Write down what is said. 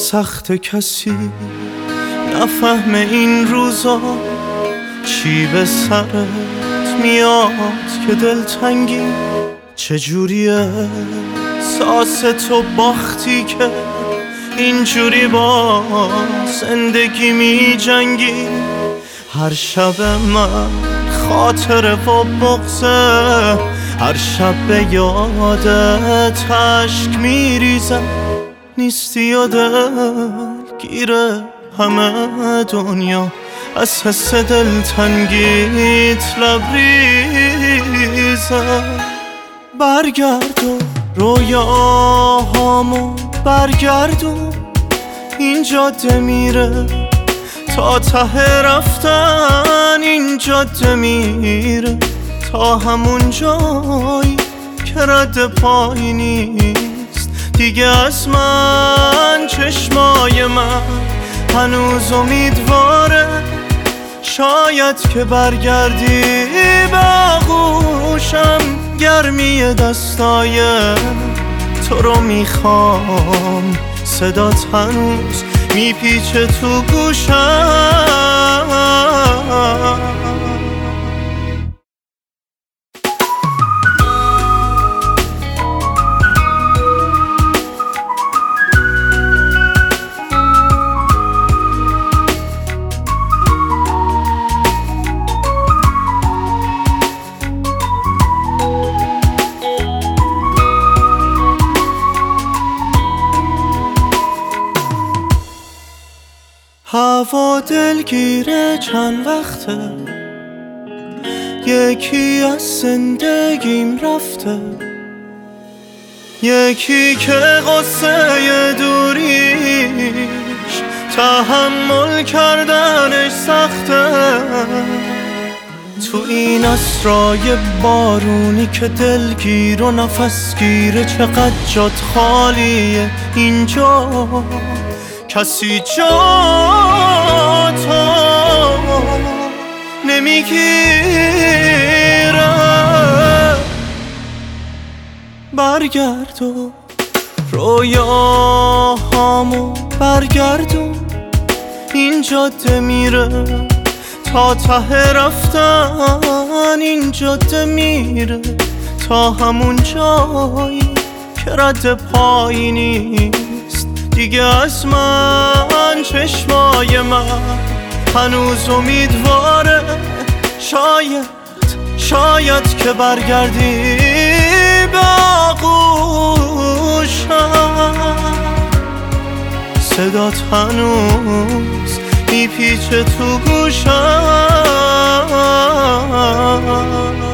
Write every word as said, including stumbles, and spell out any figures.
سخت کسی نفهم این روزا چی به سرت میاد که دلتنگی چجوریه ساس تو باختی که اینجوری با زندگی می جنگی. هر شب من خاطره و بغضه، هر شب به یادت عشق میریزم، نیستی و دلگیره همه دنیا از حس دلتنگیت لبریزه. برگردون رویاهامو برگردون، این جاده میره تا ته رفتن، این جاده میره تا همون جایی که رد پایی نیست دیگه از من. چشمای من هنوز امیدواره، شاید که برگردی به آغوشم، گرمی دستای تو رو میخوام، صدات هنوز میپیچه تو گوشم. هوا دلگیره چند وقته، یکی از زندگیم رفته، یکی که قصه دوریش تحمل کردنش سخته. تو این اسرای بارونی که دلگیر و نفس گیره، چقدر جات خالیه اینجا، کسی جا تو نمیگیره. برگردون رویاهامو برگردون، این جاده میره تا ته رفتن، این جاده میره تا همون جایی که رد پایی نیست دیگه از من. چشمای من هنوز امیدواره، شاید شاید که برگردی به آغوشم، صدات هنوز میپیچه تو گوشم.